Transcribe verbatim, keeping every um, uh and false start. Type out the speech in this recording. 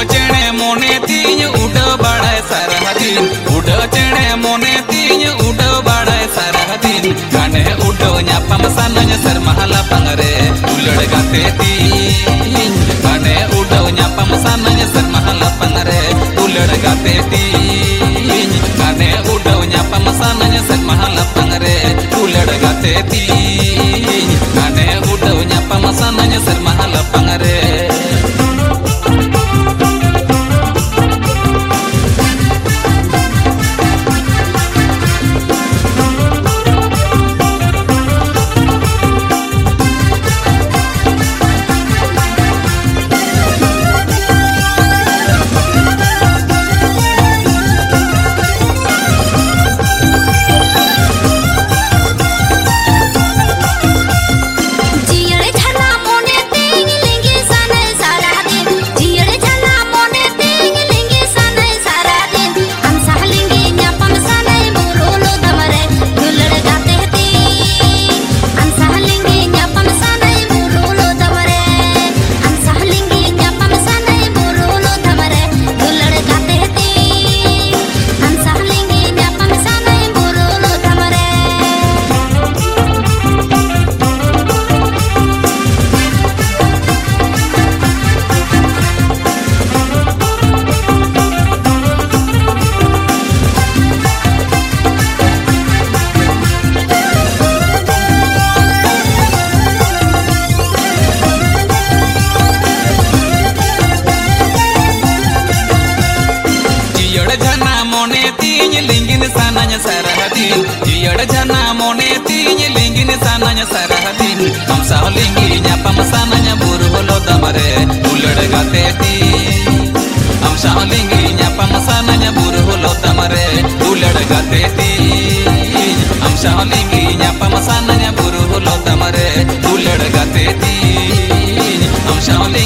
चेणे मोने तीन उड़ बाड़े सारा दिन उड़ चेणे मोने तीन उड़ बाड़े सारा दिन गाने उड़ो न्यापम सानन सर महला पंगरे उलड़ गाते तीन गाने उड़ो न्यापम सानन सर महला पंगरे उलड़ गाते तीन गाने उड़ो न्यापम सानन सर महला पंगरे उलड़ गाते तीन गाने उड़ो न्यापम सानन सर महला पंगरे sananya sarahadin jiyad jana mone tinya lingin sananya sarahadin हम साहलिंगी न्यापम sananya buru holo damare ulad gate ti हम साहलिंगी न्यापम sananya buru holo damare ulad gate ti हम साहलिंगी न्यापम sananya buru holo damare ulad gate ti हम साहलिंगी